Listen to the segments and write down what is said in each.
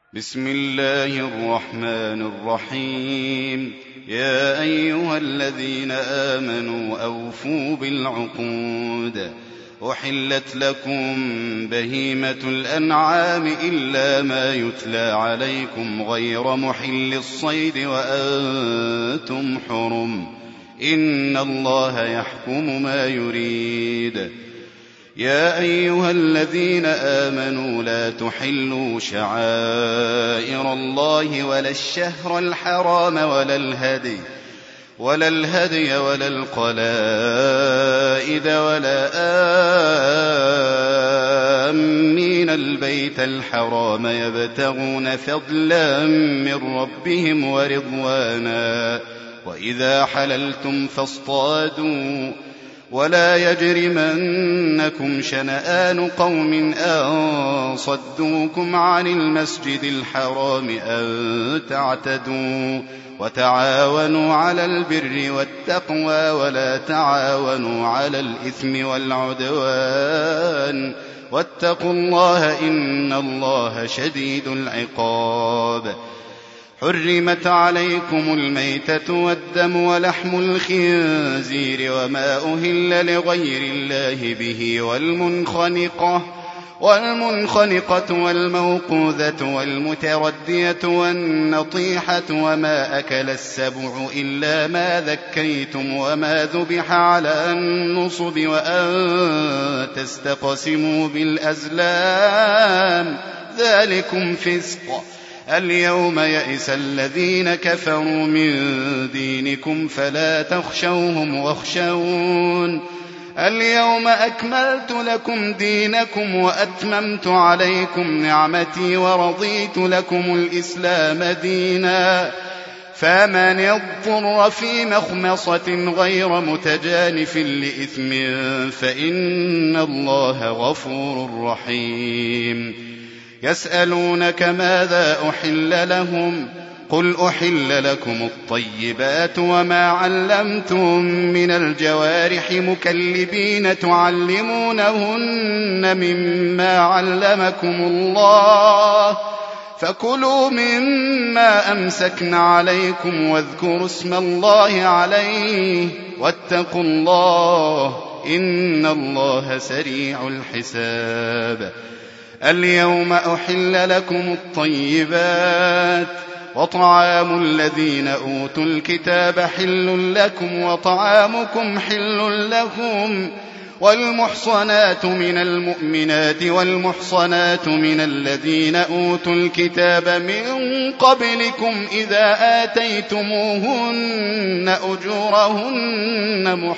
بسم الله الرحمن الرحيم. يا أيها الذين آمنوا أوفوا بالعقود. أحلت لكم بهيمة الأنعام إلا ما يتلى عليكم غير محل الصيد وأنتم حرم. إن الله يحكم ما يريد. يا أيها الذين آمنوا لا تحلوا شعائر الله ولا الشهر الحرام ولا الهدي ولا القلائد ولا آمين البيت الحرام يبتغون فضلا من ربهم ورضوانا. وإذا حللتم فاصطادوا ولا يجرمنكم شنآن قوم أن صدوكم عن المسجد الحرام أن تعتدوا. وتعاونوا على البر والتقوى ولا تعاونوا على الإثم والعدوان. واتقوا الله إن الله شديد العقاب. حرمت عليكم الميتة والدم ولحم الخنزير وما أهل لغير الله به والمنخنقة والموقوذة والمتردية والنطيحة وما أكل السبع إلا ما ذكيتم وما ذبح على النصب وأن تستقسموا بالأزلام ذلكم فسق. اليوم يئس الذين كفروا من دينكم فلا تخشوهم واخشون. اليوم أكملت لكم دينكم وأتممت عليكم نعمتي ورضيت لكم الإسلام دينا. فمن اضطر في مخمصة غير متجانف لإثم فإن الله غفور رحيم. يسألونك ماذا أحل لهم قل أحل لكم الطيبات وما علمتم من الجوارح مكلبين تعلمونهن مما علمكم الله فكلوا مما أمسكن عليكم واذكروا اسم الله عليه واتقوا الله إن الله سريع الحساب. اليوم أحل لكم الطيبات وطعام الذين أوتوا الكتاب حل لكم وطعامكم حل لهم. والمحصنات من المؤمنات والمحصنات من الذين أوتوا الكتاب من قبلكم إذا آتيتموهن أجورهن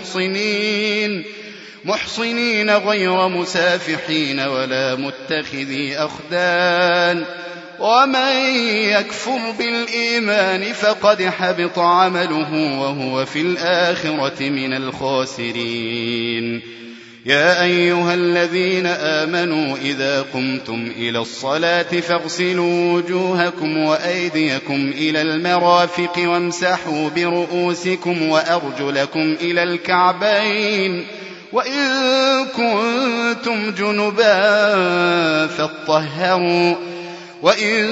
محصنين غير مسافحين ولا متخذي أخدان. ومن يكفر بالإيمان فقد حبط عمله وهو في الآخرة من الخاسرين. يا أيها الذين آمنوا إذا قمتم إلى الصلاة فاغسلوا وجوهكم وأيديكم إلى المرافق وامسحوا برؤوسكم وأرجلكم إلى الكعبين وإن كنتم جنبا فاطهروا وإن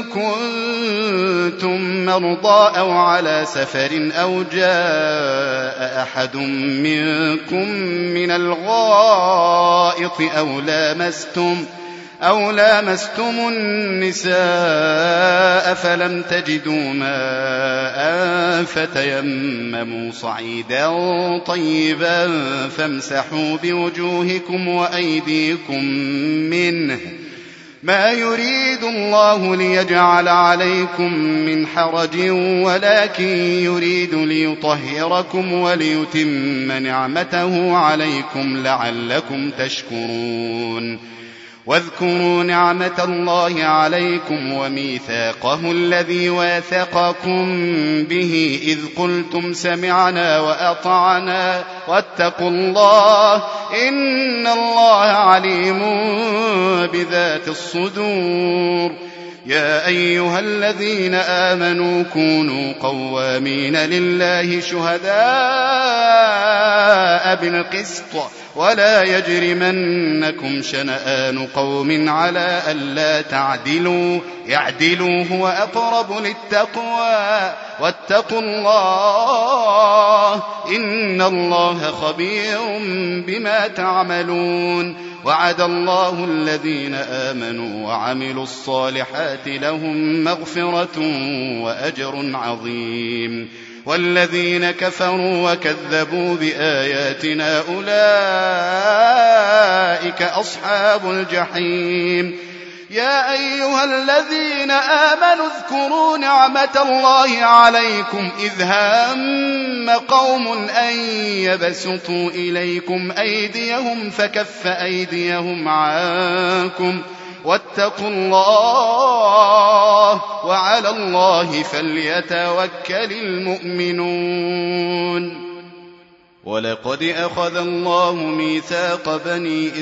كنتم مرضى أو على سفر أو جاء أحد منكم من الغائط أو لامستم النساء فلم تجدوا ماء فتيمموا صعيدا طيبا فامسحوا بوجوهكم وأيديكم منه ما يريد الله ليجعل عليكم من حرج ولكن يريد ليطهركم وليتم نعمته عليكم لعلكم تشكرون. واذكروا نعمة الله عليكم وميثاقه الذي واثقكم به إذ قلتم سمعنا وأطعنا واتقوا الله إن الله عليم بذات الصدور. يا أيها الذين آمنوا كونوا قوامين لله شهداء بالقسط ولا يجرمنكم شنآن قوم على ألا تعدلوا اعدلوا هو أقرب للتقوى واتقوا الله إن الله خبير بما تعملون وعد الله الذين آمنوا وعملوا الصالحات لهم مغفرة وأجر عظيم والذين كفروا وكذبوا بآياتنا أولئك أصحاب الجحيم يا أيها الذين آمنوا اذكروا نعمة الله عليكم إذ هام قوم أن يبسطوا إليكم أيديهم فكف أيديهم عنكم واتقوا الله وعلى الله فليتوكل المؤمنون ولقد أخذ الله ميثاق بني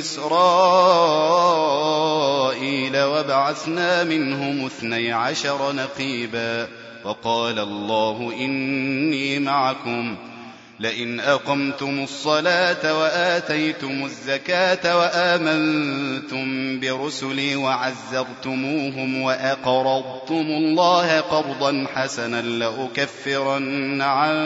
إسرائيل وبعثنا منهم 12 نقيبا وقال الله إني معكم لئن أقمتم الصلاة وآتيتم الزكاة وآمنتم برسلي وعزرتموهم وأقرضتم الله قرضا حسنا لأكفرن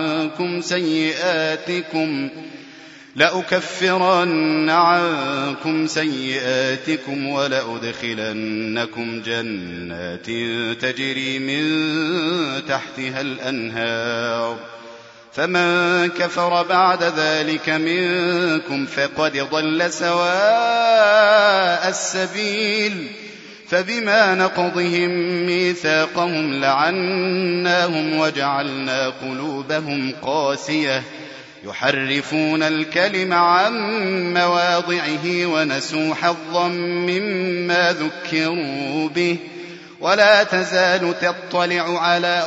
عنكم سيئاتكم ولأدخلنكم جنات تجري من تحتها الأنهار فمن كفر بعد ذلك منكم فقد ضل سواء السبيل فبما نقضهم ميثاقهم لعناهم وجعلنا قلوبهم قاسية يحرفون الكلم عن مواضعه ونسوا حظا مما ذكروا به ولا تزال تطلع على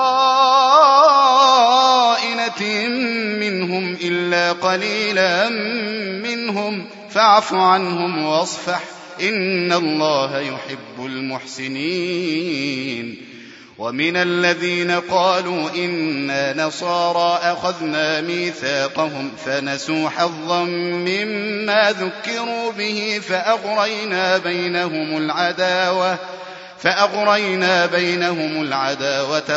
خائنة منهم إلا قليلا منهم فاعف عنهم واصفح إن الله يحب المحسنين ومن الذين قالوا إنا نصارى أخذنا ميثاقهم فنسوا حظا مما ذكروا به فأغرينا بينهم العداوة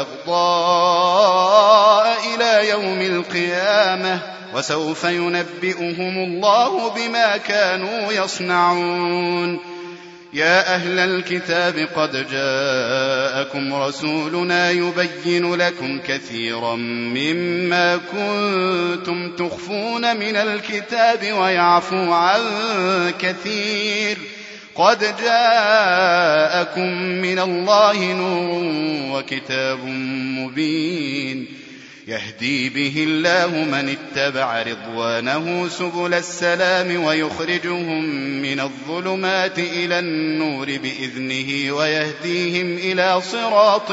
والبغضاء إلى يوم القيامة وسوف ينبئهم الله بما كانوا يصنعون يا أهل الكتاب قد جاءكم رسولنا يبين لكم كثيرا مما كنتم تخفون من الكتاب ويعفو عن كثير قد جاءكم من الله نور وكتاب مبين يهدي به الله من اتبع رضوانه سبل السلام ويخرجهم من الظلمات إلى النور بإذنه ويهديهم إلى صراط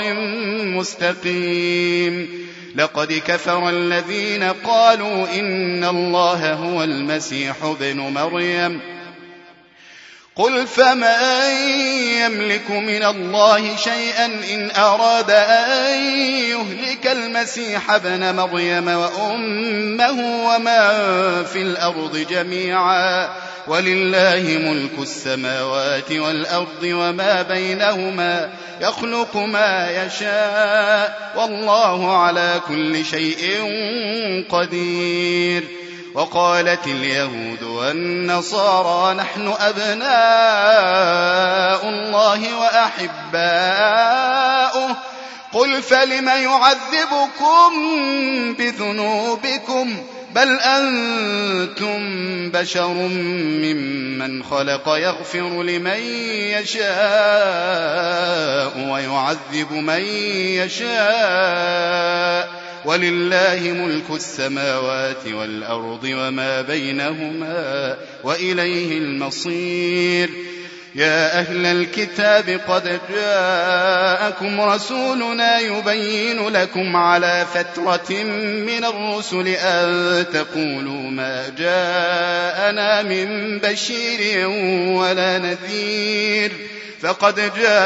مستقيم لقد كفر الذين قالوا إن الله هو المسيح ابن مريم قل فمن يملك من الله شيئا إن أراد أن يهلك المسيح ابن مريم وأمه ومن في الأرض جميعا ولله ملك السماوات والأرض وما بينهما يخلق ما يشاء والله على كل شيء قدير وقالت اليهود والنصارى نحن أبناء الله وأحباؤه قل فلم يعذبكم بذنوبكم بل أنتم بشر ممن خلق يغفر لمن يشاء ويعذب من يشاء ولله ملك السماوات والأرض وما بينهما وإليه المصير يا أهل الكتاب قد جاءكم رسولنا يبين لكم على فترة من الرسل أن تقولوا ما جاءنا من بشير ولا نذير فقد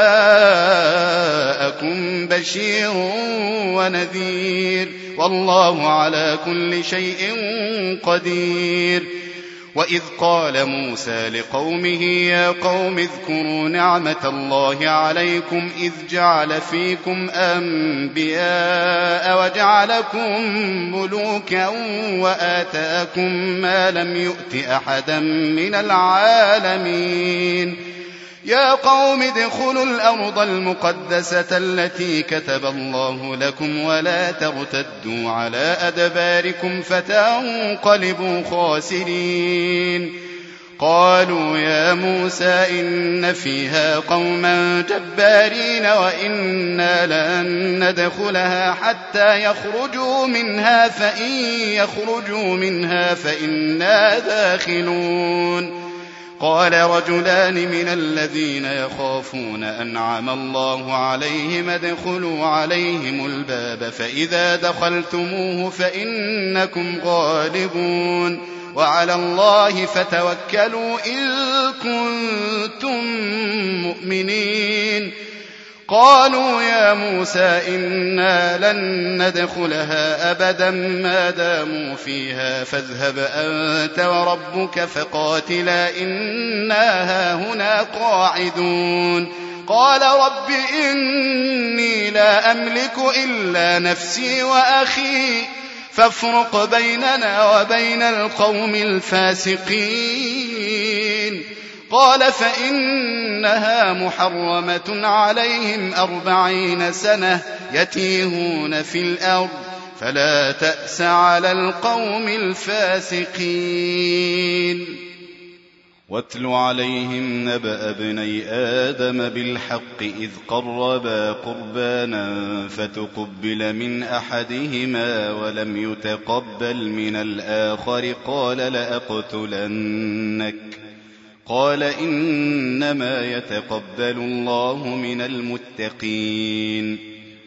جاءكم بشير ونذير والله على كل شيء قدير. وإذ قال موسى لقومه يا قوم اذكروا نعمة الله عليكم إذ جعل فيكم أنبياء وجعلكم ملوكا وآتاكم ما لم يؤت أحدا من العالمين. يا قوم ادخلوا الأرض المقدسة التي كتب الله لكم ولا ترتدوا على أدباركم فتنقلبوا خاسرين. قالوا يا موسى إن فيها قوما جبارين وإنا لن ندخلها حتى يخرجوا منها فإن يخرجوا منها فإنا داخلون. قال رجلان من الذين يخافون أنعم الله عليهم ادخلوا عليهم الباب فإذا دخلتموه فإنكم غالبون وعلى الله فتوكلوا إن كنتم مؤمنين. قالوا يا موسى إنا لن ندخلها أبدا ما داموا فيها فاذهب أنت وربك فقاتلا إنا هاهنا قاعدون. قال رب إني لا أملك إلا نفسي وأخي فافرق بيننا وبين القوم الفاسقين. قال فإنها محرمة عليهم 40 سنة يتيهون في الأرض فلا تأس على القوم الفاسقين. واتل عليهم نبأ ابني آدم بالحق إذ قربا قربانا فتقبل من أحدهما ولم يتقبل من الآخر قال لأقتلنك قال إنما يتقبل الله من المتقين.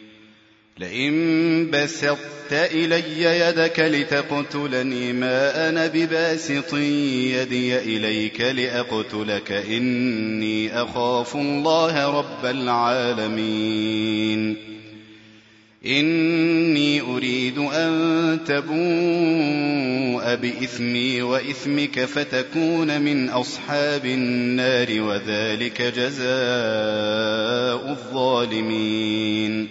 لئن بسطت إلي يدك لتقتلني ما أنا بباسط يدي إليك لأقتلك إني أخاف الله رب العالمين. إني أريد أن تبوء بإثمي وإثمك فتكون من أصحاب النار وذلك جزاء الظالمين.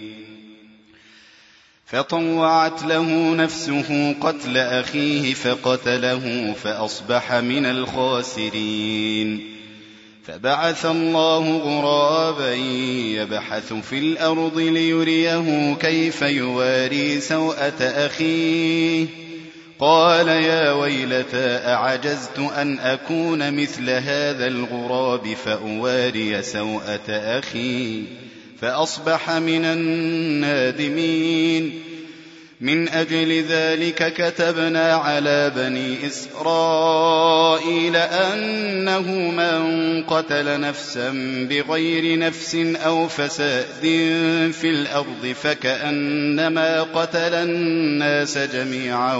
فطوعت له نفسه قتل أخيه فقتله فأصبح من الخاسرين. فبعث الله غرابا يبحث في الأرض ليريه كيف يواري سوءة أخيه قال يا ويلتى أعجزت أن أكون مثل هذا الغراب فأواري سوءة أخي فأصبح من النادمين. من أجل ذلك كتبنا على بني إسرائيل أنه من قتل نفسا بغير نفس أو فساد في الأرض فكأنما قتل الناس جميعا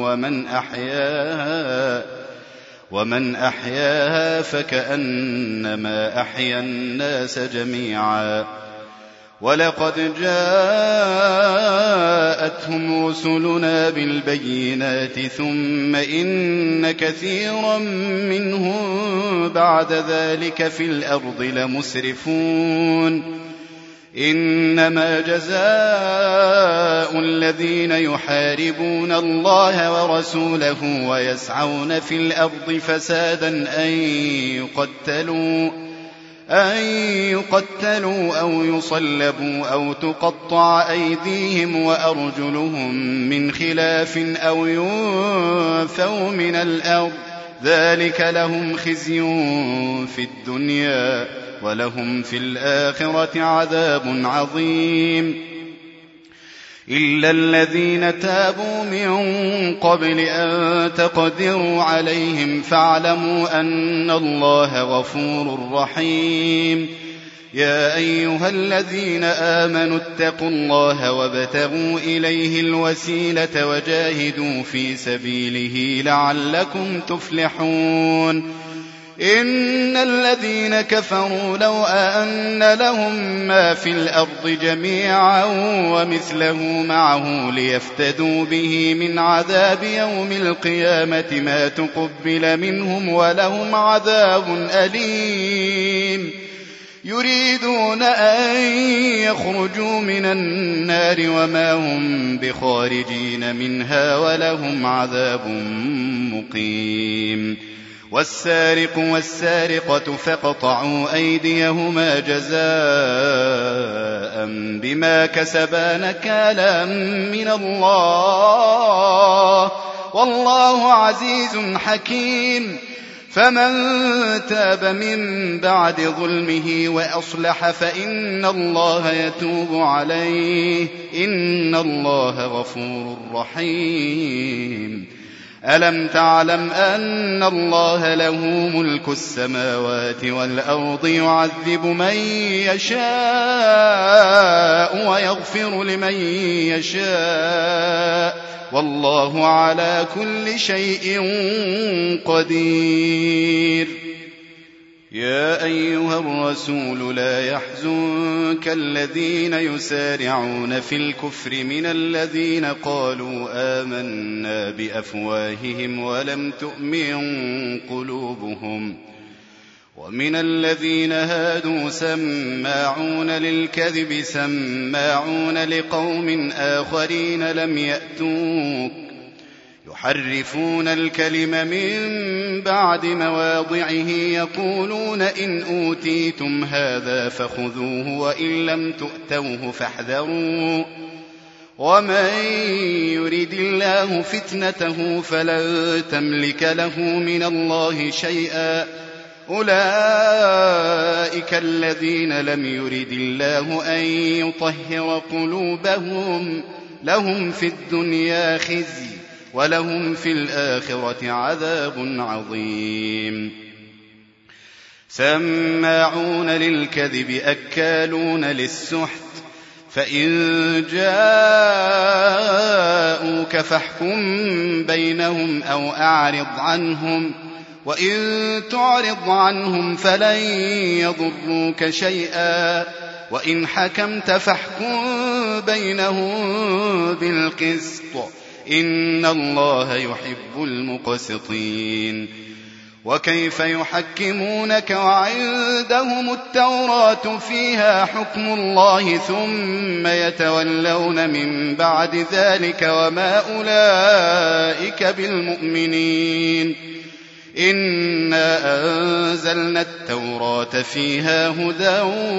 ومن أحياها فكأنما أحيا الناس جميعا. ولقد جاءتهم رسلنا بالبينات ثم إن كثيرا منهم بعد ذلك في الأرض لمسرفون. إنما جزاء الذين يحاربون الله ورسوله ويسعون في الأرض فسادا أن يقتلوا أو يصلبوا أو تقطع أيديهم وأرجلهم من خلاف أو ينفوا من الأرض ذلك لهم خزي في الدنيا ولهم في الآخرة عذاب عظيم. إلا الذين تابوا من قبل أن تقدروا عليهم فاعلموا أن الله غفور رحيم. يا أيها الذين آمنوا اتقوا الله وابتغوا إليه الوسيلة وجاهدوا في سبيله لعلكم تفلحون. إن الذين كفروا لو أن لهم ما في الأرض جميعا ومثله معه ليفتدوا به من عذاب يوم القيامة ما تقبل منهم ولهم عذاب أليم يريدون أن يخرجوا من النار وما هم بخارجين منها ولهم عذاب مقيم والسارق والسارقة فاقطعوا أيديهما جزاء بما كسبا نكالا من الله والله عزيز حكيم فمن تاب من بعد ظلمه وأصلح فإن الله يتوب عليه إن الله غفور رحيم ألم تعلم أن الله له ملك السماوات والأرض يعذب من يشاء ويغفر لمن يشاء والله على كل شيء قدير يا أيها الرسول لا يحزنك الذين يسارعون في الكفر من الذين قالوا آمنا بأفواههم ولم تؤمن قلوبهم ومن الذين هادوا سماعون للكذب سماعون لقوم آخرين لم يأتوك يحرفون الكلم من بعد مواضعه يقولون إن أوتيتم هذا فخذوه وإن لم تؤتوه فاحذروا ومن يرد الله فتنته فلن تملك له من الله شيئا أولئك الذين لم يرد الله أن يطهر قلوبهم لهم في الدنيا خزي ولهم في الآخرة عذاب عظيم سماعون للكذب أكالون للسحت فإن جاءوك فاحكم بينهم أو أعرض عنهم وإن تعرض عنهم فلن يضروك شيئا وإن حكمت فاحكم بينهم بالقسط إن الله يحب المقسطين وكيف يحكمونك وعندهم التوراة فيها حكم الله ثم يتولون من بعد ذلك وما أولئك بالمؤمنين إنا أنزلنا التوراة فيها هدى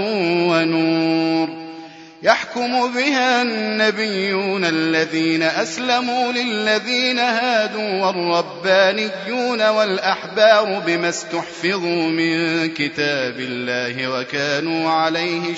ونور يحكم بها النبيون الذين أسلموا للذين هادوا والربانيون والأحبار بما استحفظوا من كتاب الله وكانوا عليه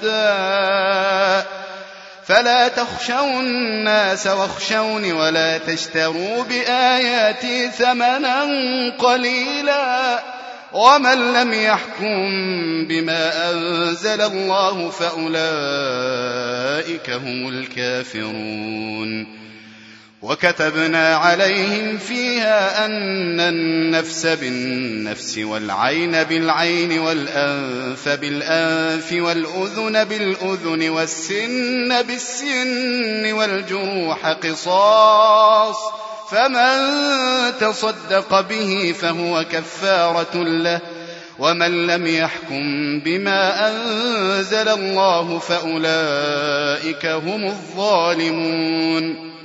شهداء فلا تخشوا الناس واخشوني ولا تشتروا بآياتي ثمنا قليلا ومن لم يحكم بما أنزل الله فأولئك هم الكافرون وكتبنا عليهم فيها أن النفس بالنفس والعين بالعين والأنف بالأنف والأذن بالأذن والسن بالسن والجروح قصاص فمن تصدق به فهو كفارة له ومن لم يحكم بما أنزل الله فأولئك هم الظالمون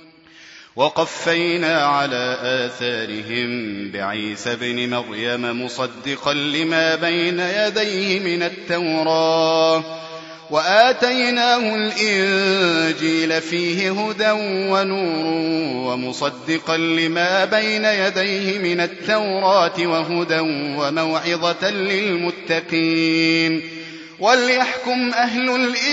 وقفينا على آثارهم بعيسى ابن مريم مصدقا لما بين يديه من التوراة وآتيناه الإنجيل فيه هدى ونور ومصدقا لما بين يديه من التوراة وهدى وموعظة للمتقين وليحكم أهل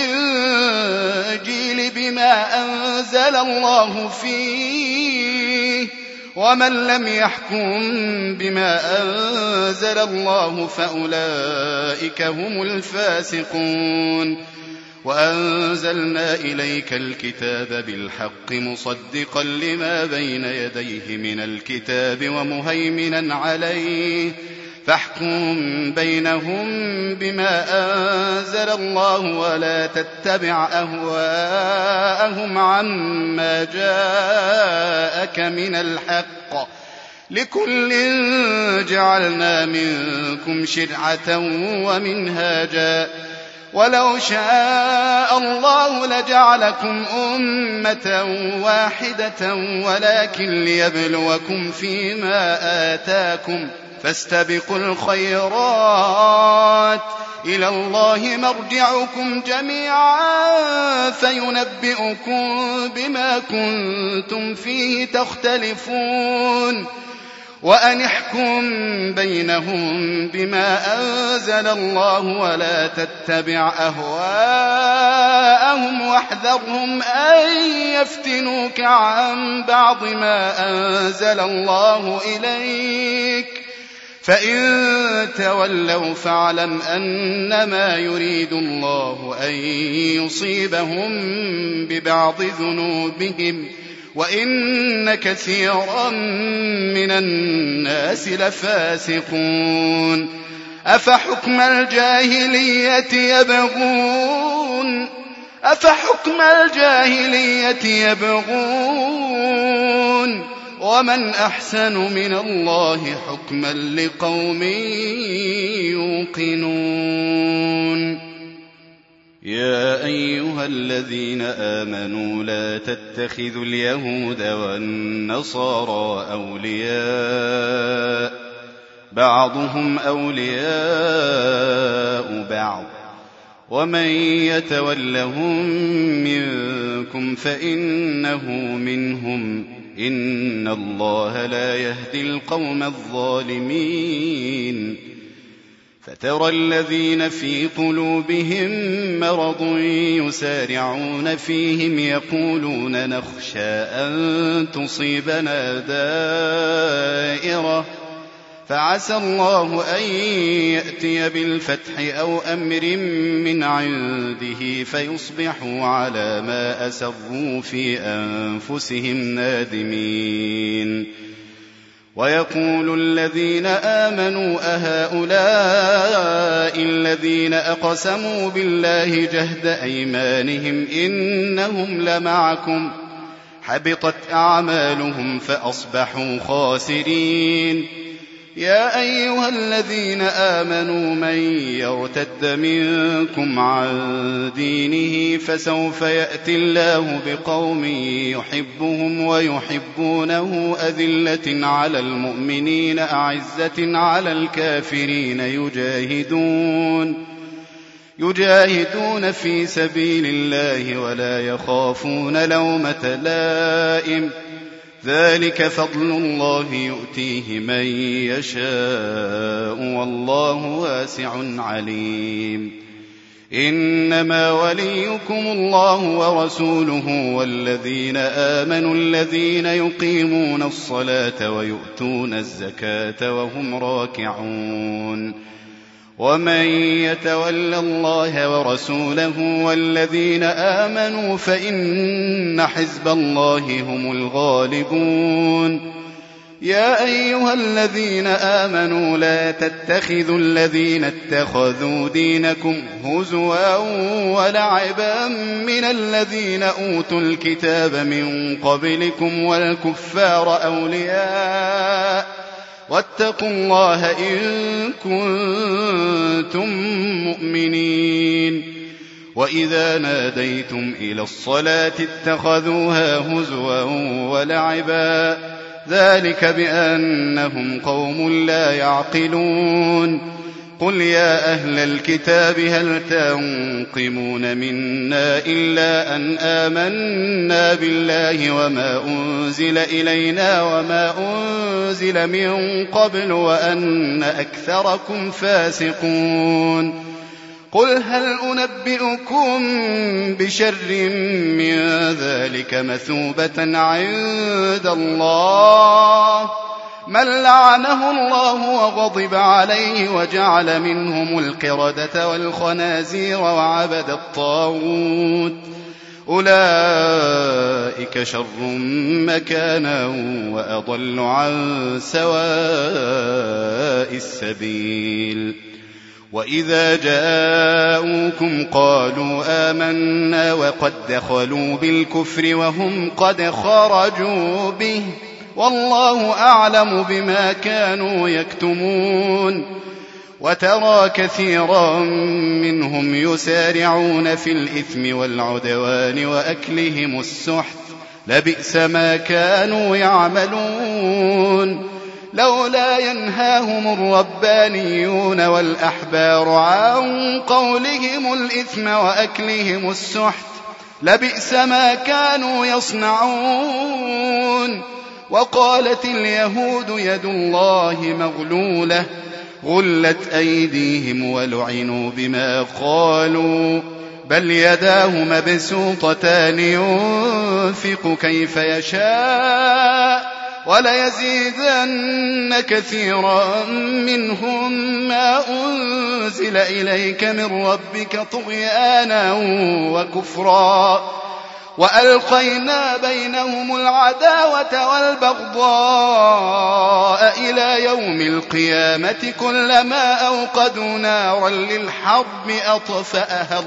الإنجيل بما أنزل الله فيه ومن لم يحكم بما أنزل الله فأولئك هم الفاسقون وأنزلنا إليك الكتاب بالحق مصدقا لما بين يديه من الكتاب ومهيمنا عليه فاحكم بينهم بما أنزل الله ولا تتبع أهواءهم عما جاءك من الحق، لكل جعلنا منكم شرعة ومنهاجا، ولو شاء الله لجعلكم أمة واحدة ولكن ليبلوكم فيما آتاكم، فاستبقوا الخيرات، إلى الله مرجعكم جميعا فينبئكم بما كنتم فيه تختلفون، وأن احكم بينهم بما أنزل الله ولا تتبع أهواءهم واحذرهم أن يفتنوك عن بعض ما أنزل الله إليك، فإن تولوا فاعلم أنما يريد الله أن يصيبهم ببعض ذنوبهم وإن كثيرا من الناس لفاسقون. أفحكم الجاهلية يبغون ومن أحسن من الله حكما لقوم يوقنون. يا أيها الذين آمنوا لا تتخذوا اليهود والنصارى أولياء، بعضهم أولياء بعض، ومن يتولهم منكم فإنه منهم، إن الله لا يهدي القوم الظالمين. فترى الذين في قلوبهم مرض يسارعون فيهم يقولون نخشى أن تصيبنا دائرة، فعسى الله أن يأتي بالفتح أو أمر من عنده فيصبحوا على ما أسروا في أنفسهم نادمين. ويقول الذين آمنوا أهؤلاء الذين أقسموا بالله جهد أيمانهم إنهم لمعكم، حبطت أعمالهم فأصبحوا خاسرين. يا أيها الذين آمنوا من يرتد منكم عن دينه فسوف يأتي الله بقوم يحبهم ويحبونه أذلة على المؤمنين أعزة على الكافرين يجاهدون في سبيل الله ولا يخافون لومة لائم، ذلك فضل الله يؤتيه من يشاء والله واسع عليم. إنما وليكم الله ورسوله والذين آمنوا الذين يقيمون الصلاة ويؤتون الزكاة وهم راكعون. ومن يتول الله ورسوله والذين آمنوا فإن حزب الله هم الغالبون. يا أيها الذين آمنوا لا تتخذوا الذين اتخذوا دينكم هزوا ولعبا من الذين أوتوا الكتاب من قبلكم والكفار أولياء، واتقوا الله إن كنتم مؤمنين. وإذا ناديتم إلى الصلاة اتخذوها هزوا ولعبا، ذلك بأنهم قوم لا يعقلون. قل يا أهل الكتاب هل تنقمون منا إلا أن آمنا بالله وما أنزل إلينا وما أنزل من قبل وأن أكثركم فاسقون. قل هل أنبئكم بشر من ذلك مثوبة عند الله، من لعنه الله وغضب عليه وجعل منهم القردة والخنازير وعبد الطاغوت، أولئك شر مكانا وأضل عن سواء السبيل. وإذا جاءوكم قالوا آمنا وقد دخلوا بالكفر وهم قد خرجوا به والله أعلم بما كانوا يكتمون. وترى كثيرا منهم يسارعون في الإثم والعدوان وأكلهم السحت لبئس ما كانوا يعملون. لولا ينهاهم الربانيون والأحبار عن قولهم الإثم وأكلهم السحت لبئس ما كانوا يصنعون. وقالت اليهود يد الله مغلولة غلت أيديهم ولعنوا بما قالوا بل يداه مبسوطتان ينفق كيف يشاء وليزيدن كثيرا منهم ما أنزل إليك من ربك طغيانا وكفرا وألقينا بينهم العداوة والبغضاء إلى يوم القيامة كلما أوقدوا نارا للحرب أطفأها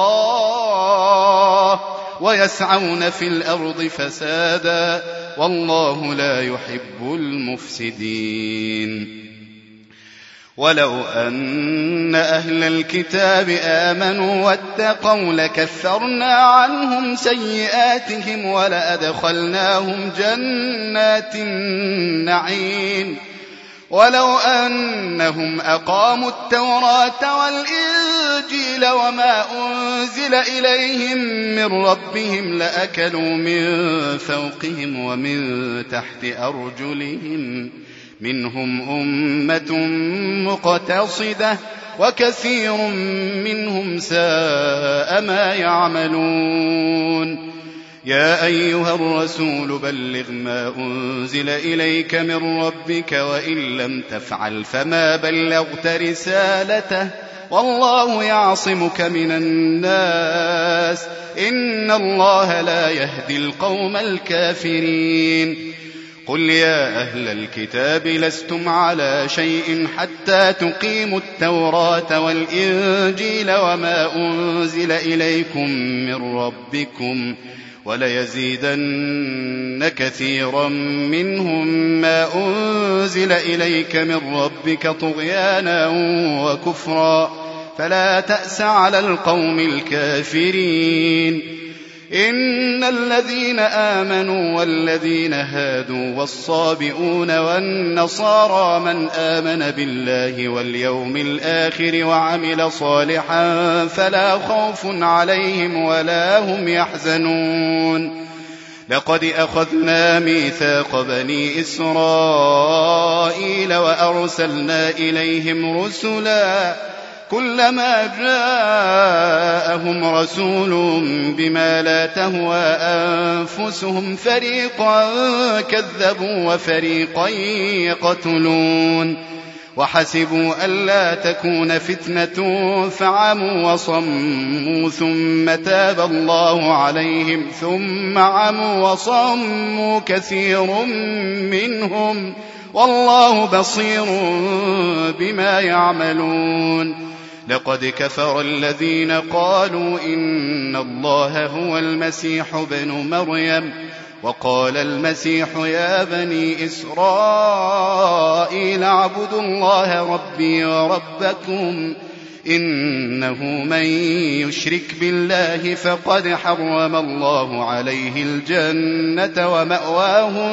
الله ويسعون في الأرض فسادا والله لا يحب المفسدين. ولو أن أهل الكتاب آمنوا واتقوا لكفرنا عنهم سيئاتهم ولأدخلناهم جنات النعيم. ولو أنهم أقاموا التوراة والإنجيل وما أنزل إليهم من ربهم لأكلوا من فوقهم ومن تحت أرجلهم منهم أمة مقتصدة وكثير منهم ساء ما يعملون. يا أيها الرسول بلغ ما أنزل إليك من ربك وإن لم تفعل فما بلغت رسالته والله يعصمك من الناس إن الله لا يهدي القوم الكافرين. قل يا أهل الكتاب لستم على شيء حتى تقيموا التوراة والإنجيل وما أنزل إليكم من ربكم وليزيدن كثيرا منهم ما أنزل إليك من ربك طغيانا وكفرا فلا تأس على القوم الكافرين. إن الذين آمنوا والذين هادوا والصابئون والنصارى من آمن بالله واليوم الآخر وعمل صالحا فلا خوف عليهم ولا هم يحزنون. لقد أخذنا ميثاق بني إسرائيل وأرسلنا إليهم رسلا كلما جاءهم رسول بما لا تهوى أنفسهم فريقا كذبوا وفريقا يقتلون وحسبوا ألا تكون فتنة فعموا وصموا ثم تاب الله عليهم ثم عموا وصموا كثير منهم والله بصير بما يعملون. لقد كفر الذين قالوا إن الله هو المسيح ابن مريم وقال المسيح يا بني إسرائيل اعبدوا الله ربي وربكم إنه من يشرك بالله فقد حرم الله عليه الجنة ومأواه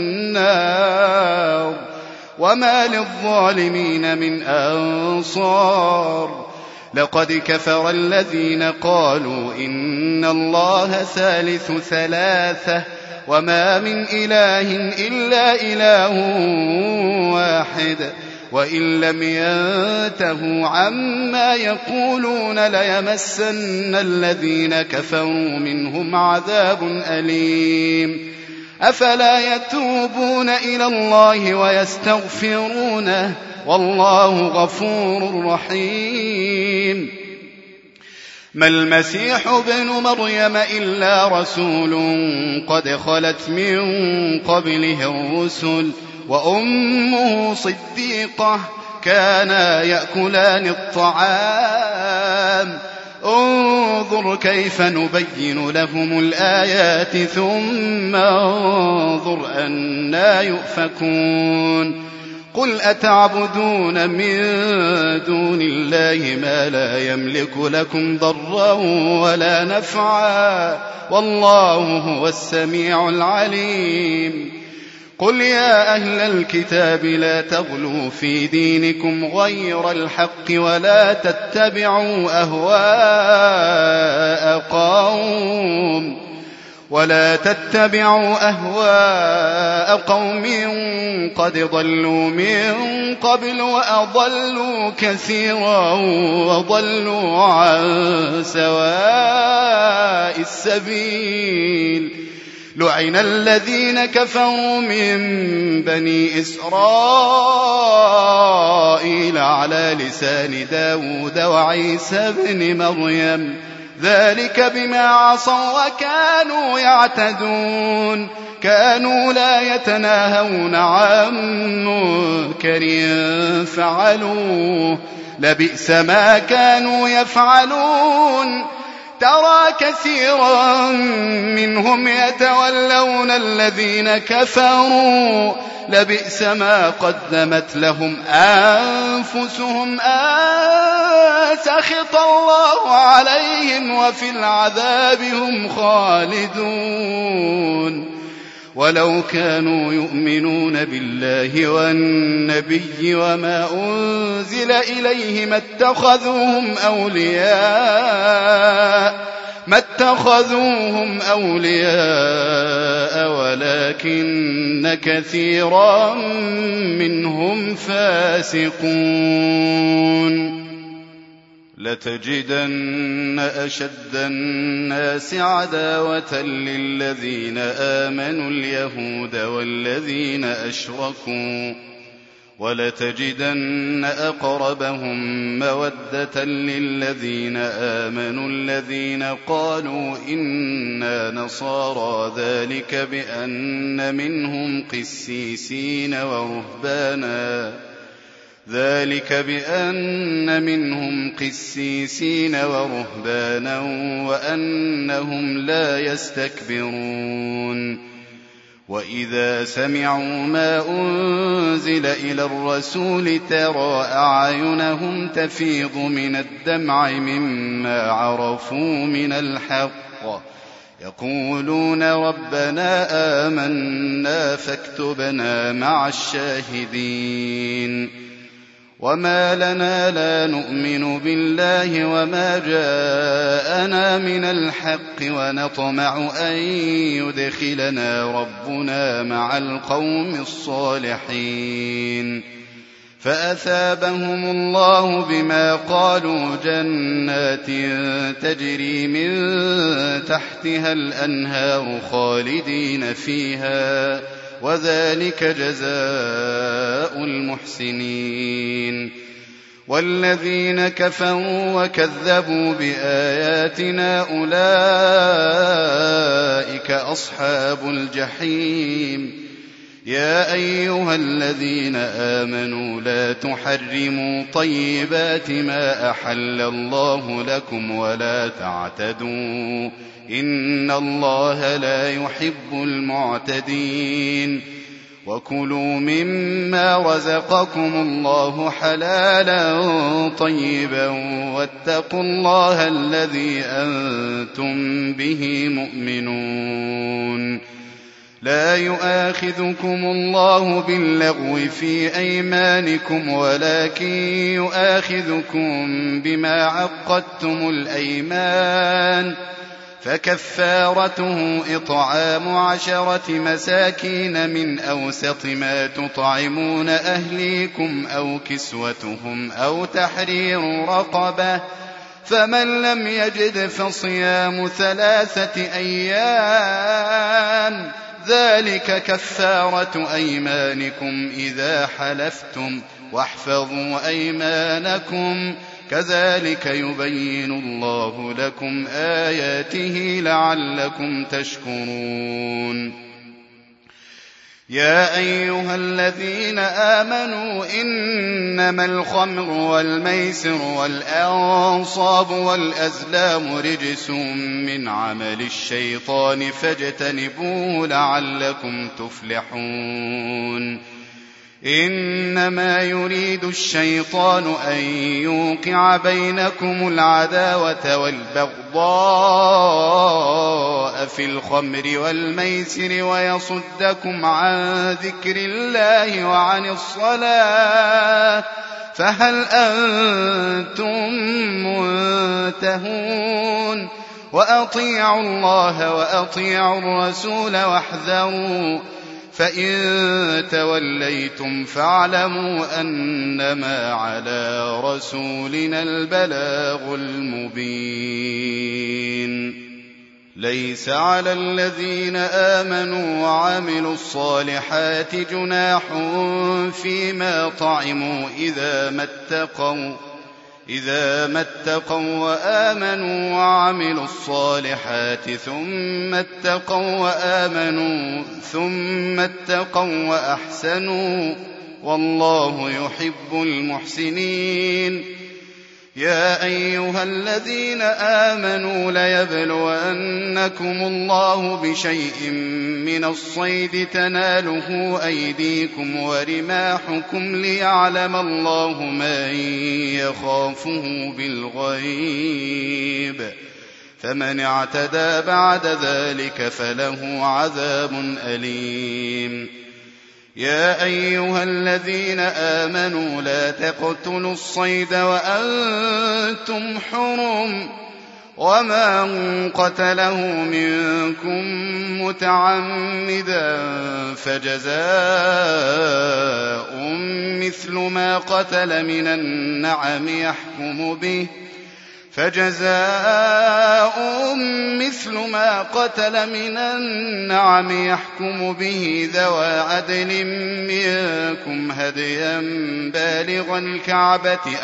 النار وما للظالمين من أنصار. لقد كفر الذين قالوا إن الله ثالث ثلاثة وما من إله إلا إله واحد وإن لم ينتهوا عما يقولون ليمسن الذين كفروا منهم عذاب أليم. أفلا يتوبون إلى الله ويستغفرونه والله غفور رحيم. ما المسيح ابن مريم إلا رسول قد خلت من قبله الرسل وأمه صديقة كانا يأكلان الطعام انظر كيف نبين لهم الآيات ثم انظر أنى يؤفكون قل أتعبدون من دون الله ما لا يملك لكم ضرا ولا نفعا والله هو السميع العليم قل يا أهل الكتاب لا تغلوا في دينكم غير الحق ولا تتبعوا أهواء قوم قد ضلوا من قبل وأضلوا كثيرا وضلوا عن سواء السبيل لعن الذين كفروا من بني إسرائيل على لسان داود وعيسى بن مريم ذلك بما عصوا وكانوا يعتدون كانوا لا يتناهون عن منكر فعلوه لبئس ما كانوا يفعلون ترى كثيرا منهم يتولون الذين كفروا لبئس ما قدمت لهم أنفسهم سخط الله عليهم وفي العذاب هم خالدون ولو كانوا يؤمنون بالله والنبي وما أنزل إليه ما اتخذوهم أولياء ولكن كثيرا منهم فاسقون لتجدن أشد الناس عداوة للذين آمنوا اليهود والذين أشركوا ولتجدن أقربهم مودة للذين آمنوا الذين قالوا إنا نصارى ذلك بأن منهم قسيسين ورهبانا وأنهم لا يستكبرون وإذا سمعوا ما أنزل إلى الرسول ترى أعينهم تفيض من الدمع مما عرفوا من الحق يقولون ربنا آمنا فاكتبنا مع الشاهدين وما لنا لا نؤمن بالله وما جاءنا من الحق ونطمع أن يدخلنا ربنا مع القوم الصالحين فأثابهم الله بما قالوا جنات تجري من تحتها الأنهار خالدين فيها وذلك جزاء المحسنين والذين كفروا وكذبوا بآياتنا أولئك أصحاب الجحيم يا أيها الذين آمنوا لا تحرموا طيبات ما أحل الله لكم ولا تعتدوا إن الله لا يحب المعتدين وكلوا مما رزقكم الله حلالا طيبا واتقوا الله الذي أنتم به مؤمنون لا يؤاخذكم الله باللغو في أيمانكم ولكن يؤاخذكم بما عقدتم الأيمان فكفارته إطعام 10 مساكين من أوسط ما تطعمون أهليكم أو كسوتهم أو تحرير رقبة فمن لم يجد فصيام 3 أيام ذلك كفارة أيمانكم إذا حلفتم واحفظوا أيمانكم كذلك يبين الله لكم آياته لعلكم تشكرون. يا أيها الذين آمنوا إنما الخمر والميسر والأنصاب والأزلام رجس من عمل الشيطان فاجتنبوه لعلكم تفلحون. إنما يريد الشيطان أن يوقع بينكم العداوة والبغضاء في الخمر والميسر ويصدكم عن ذكر الله وعن الصلاة فهل أنتم منتهون؟ وأطيعوا الله وأطيعوا الرسول واحذروا فإن توليتم فاعلموا أنما على رسولنا البلاغ المبين. ليس على الذين آمنوا وعملوا الصالحات جناح فيما طعموا إذا ما اتقوا وآمنوا وعملوا الصالحات ثم اتقوا وأحسنوا والله يحب المحسنين. يا أيها الذين آمنوا ليبلونكم الله بشيء من الصيد تناله أيديكم ورماحكم ليعلم الله من يخافه بالغيب فمن اعتدى بعد ذلك فله عذاب أليم. يا أيها الذين آمنوا لا تقتلوا الصيد وأنتم حرم ومن قتله منكم متعمدا فجزاء مثل ما قتل من النعم يحكم به ذوى عدل منكم هديا بالغ الكعبة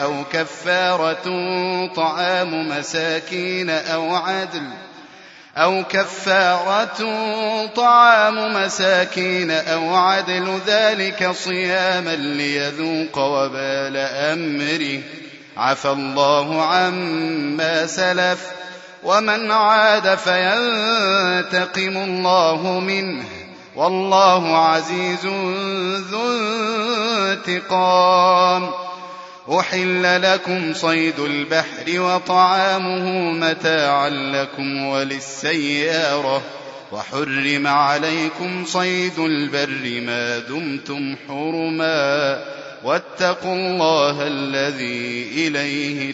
أو كفارة طعام مساكين أو عدل ذلك صياما ليذوق وبال أمره عفى الله عما سلف ومن عاد فينتقم الله منه والله عزيز ذو انتقام. أحل لكم صيد البحر وطعامه متاعا لكم وللسيارة وحرم عليكم صيد البر ما دمتم حرما واتقوا الله الذي إليه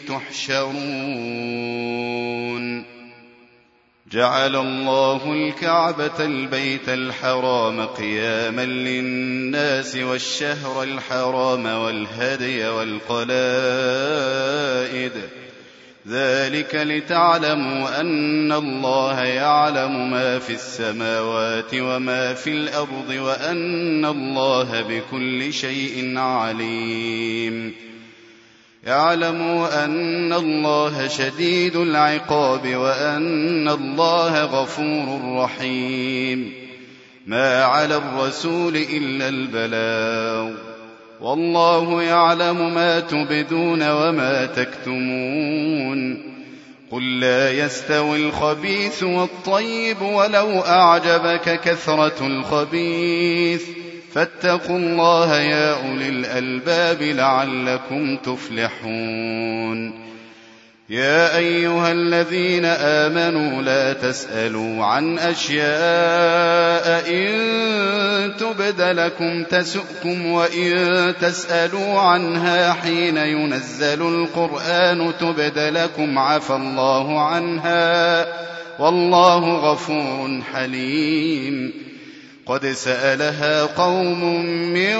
تحشرون. جعل الله الكعبة البيت الحرام قياما للناس والشهر الحرام والهدي والقلائد ذلك لتعلموا أن الله يعلم ما في السماوات وما في الأرض وأن الله بكل شيء عليم. يعلموا أن الله شديد العقاب وأن الله غفور رحيم. ما على الرسول إلا البلاغ والله يعلم ما تبدون وما تكتمون. قل لا يستوي الخبيث والطيب ولو أعجبك كثرة الخبيث فاتقوا الله يا أولي الألباب لعلكم تفلحون. يا أيها الذين آمنوا لا تسألوا عن أشياء إن تبد لكم تسؤكم وإن تسألوا عنها حين ينزل القرآن تبد لكم عفى الله عنها والله غفور حليم. قد سألها قوم من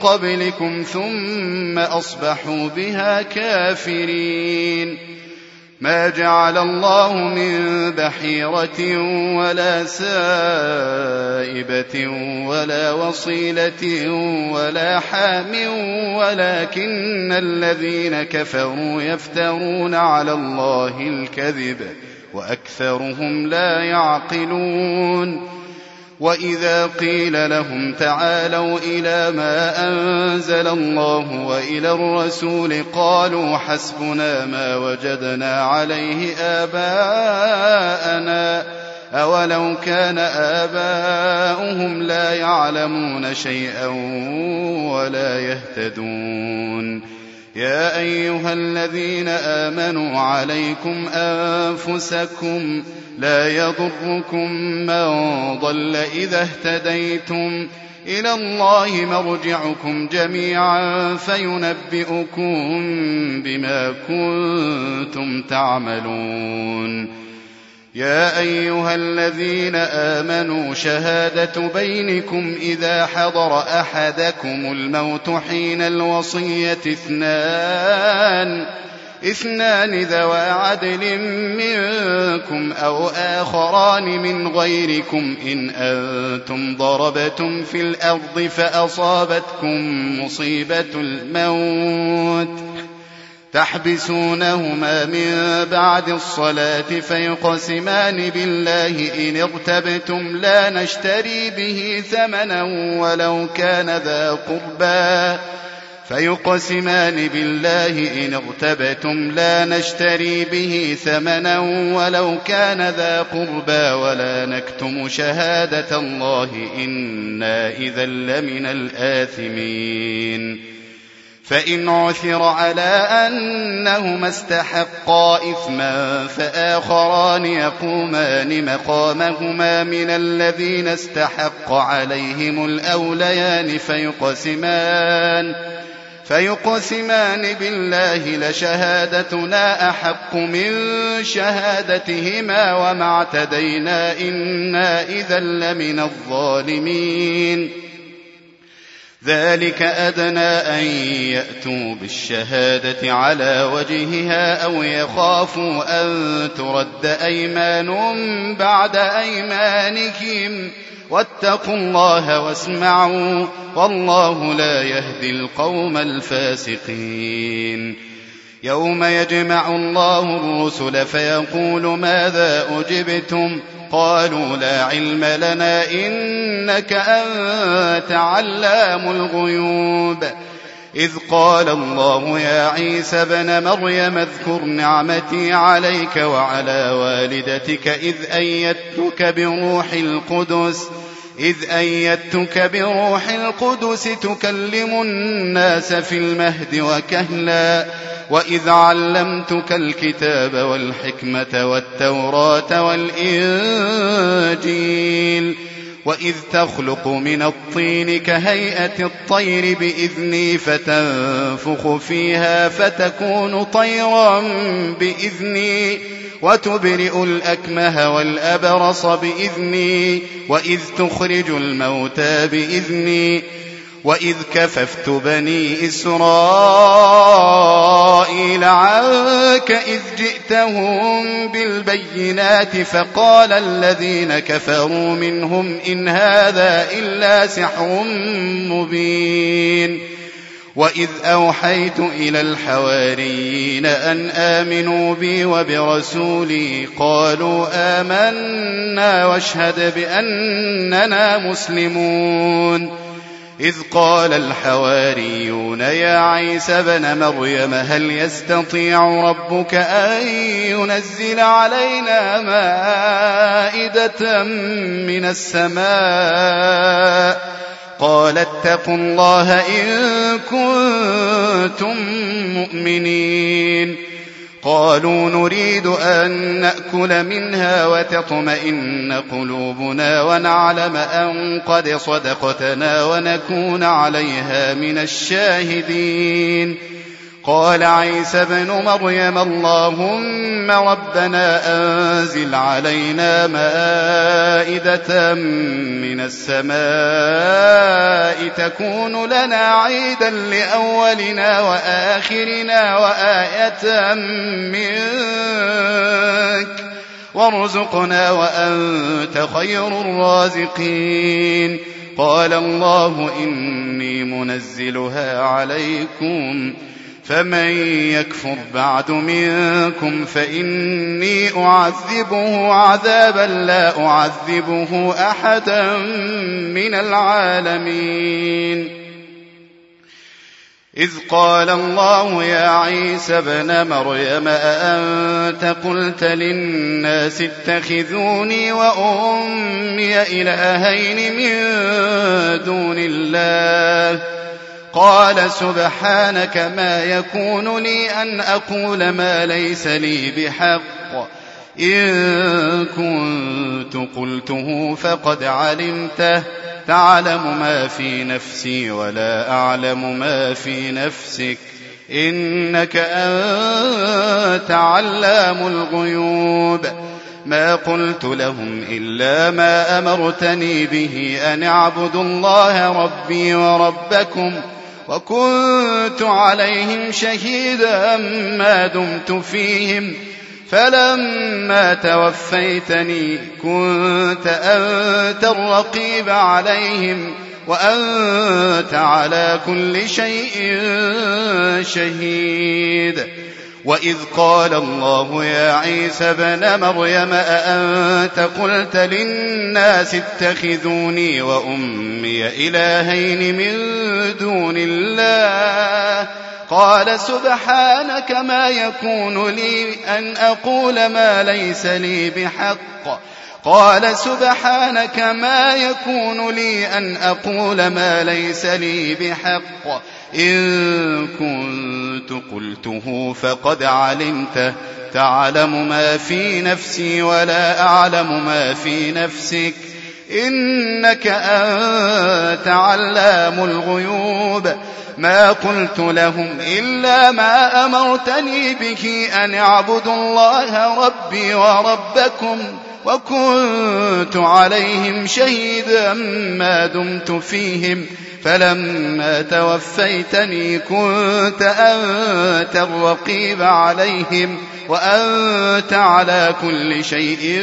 قبلكم ثم أصبحوا بها كافرين. ما جعل الله من بحيرة ولا سائبة ولا وصيلة ولا حام ولكن الذين كفروا يفترون على الله الكذب وأكثرهم لا يعقلون. وإذا قيل لهم تعالوا إلى ما أنزل الله وإلى الرسول قالوا حسبنا ما وجدنا عليه آباءنا أولو كان آباؤهم لا يعلمون شيئا ولا يهتدون. يا أيها الذين آمنوا عليكم أنفسكم لا يضركم من ضل إذا اهتديتم إلى الله مرجعكم جميعا فينبئكم بما كنتم تعملون. يا أيها الذين آمنوا شهادة بينكم إذا حضر أحدكم الموت حين الوصية اثنان ذوى عدل منكم أو آخران من غيركم إن أنتم ضربتم في الأرض فأصابتكم مصيبة الموت تحبسونهما من بعد الصلاة فيقسمان بالله إن ارتبتم لا نشتري به ثمنا ولو كان ذا قربى فيقسمان بالله إن ارتبتم لا نشتري به ثمنا ولو كان ذا قربى ولا نكتم شهادة الله إنا إذا لمن الآثمين. فإن عثر على أنهما استحقا إثما فآخران يقومان مقامهما من الذين استحق عليهم الأوليان فيقسمان بالله لشهادتنا أحق من شهادتهما وما اعتدينا إنا إذا لمن الظالمين. ذلك أدنى أن يأتوا بالشهادة على وجهها أو يخافوا أن ترد أيمان بعد أيمانهم واتقوا الله واسمعوا والله لا يهدي القوم الفاسقين. يوم يجمع الله الرسل فيقول ماذا أجبتم قالوا لا علم لنا إنك أنت علام الغيوب. إذ قال الله يا عيسى ابن مريم اذكر نعمتي عليك وعلى والدتك إذ أيدتك بروح القدس تكلم الناس في المهد وكهلا وإذ علمتك الكتاب والحكمة والتوراة والإنجيل وإذ تخلق من الطين كهيئة الطير بإذني فتنفخ فيها فتكون طيرا بإذني وتبرئ الأكمه والأبرص بإذني وإذ تخرج الموتى بإذني وإذ كففت بني إسرائيل عنك إذ جئتهم بالبينات فقال الذين كفروا منهم إن هذا إلا سحر مبين. وإذ أوحيت إلى الحواريين أن آمنوا بي وبرسولي قالوا آمنا واشهد بأننا مسلمون. إذ قال الحواريون يا عيسى ابن مريم هل يستطيع ربك أن ينزل علينا مائدة من السماء قال اتقوا الله إن كنتم مؤمنين. قالوا نريد أن نأكل منها وتطمئن قلوبنا ونعلم أن قد صدقتنا ونكون عليها من الشاهدين. قال عيسى ابن مريم اللهم ربنا أنزل علينا مائدة من السماء تكون لنا عيدا لأولنا وآخرنا وآية منك وارزقنا وأنت خير الرازقين. قال الله إني منزلها عليكم فمن يكفر بعد منكم فإني أعذبه عذابا لا أعذبه أحدا من العالمين. إذ قال الله يا عيسى ابن مريم أأنت قلت للناس اتخذوني وأمي إلهين من دون الله قال سبحانك ما يكون لي أن أقول ما ليس لي بحق إن كنت قلته فقد علمته تعلم ما في نفسي ولا أعلم ما في نفسك إنك أنت علام الغيوب. ما قلت لهم إلا ما أمرتني به أن اعبدوا الله ربي وربكم وكنت عليهم شهيدا ما دمت فيهم فلما توفيتني كنت أنت الرقيب عليهم وأنت على كل شيء شهيد. وإذ قال الله يا عيسى ابن مريم أأنت قلت للناس اتخذوني وأمي إلهين من دون الله قال سبحانك ما يكون لي أن أقول ما ليس لي بحق قال سبحانك ما يكون لي أن أقول ما ليس لي بحق إن كنت قلته فقد علمته تعلم ما في نفسي ولا أعلم ما في نفسك إنك أنت علام الغيوب. ما قلت لهم إلا ما أمرتني به أن اعبدوا الله ربي وربكم وكنت عليهم شهيدا ما دمت فيهم فلما توفيتني كنت أنت الرقيب عليهم وأنت على كل شيء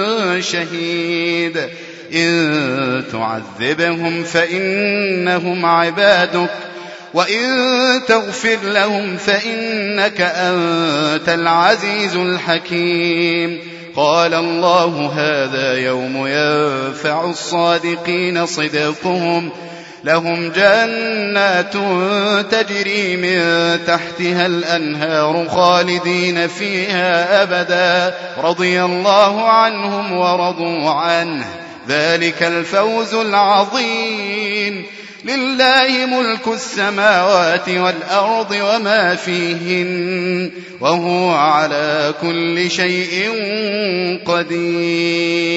شهيد. إن تعذبهم فإنهم عبادك وإن تغفر لهم فإنك أنت العزيز الحكيم. قال الله هذا يوم ينفع الصادقين صدقهم لهم جنات تجري من تحتها الأنهار خالدين فيها أبدا رضي الله عنهم ورضوا عنه ذلك الفوز العظيم. لله ملك السماوات والأرض وما فيهن وهو على كل شيء قدير.